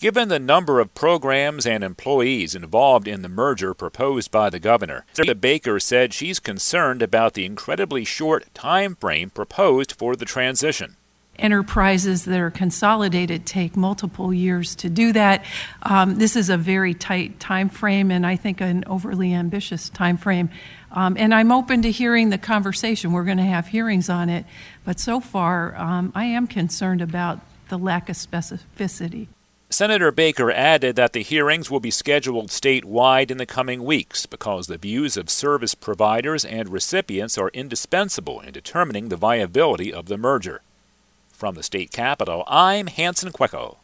given the number of programs and employees involved in the merger proposed by the governor. Senator Baker said she's concerned about the incredibly short time frame proposed for the transition. Enterprises that are consolidated take multiple years to do that. This is a very tight time frame, and I think an overly ambitious time frame. And I'm open to hearing the conversation. We're going to have hearings on it. But so far, I am concerned about the lack of specificity. Senator Baker added that the hearings will be scheduled statewide in the coming weeks because the views of service providers and recipients are indispensable in determining the viability of the merger. From the state capitol, I'm Hanson Quecko.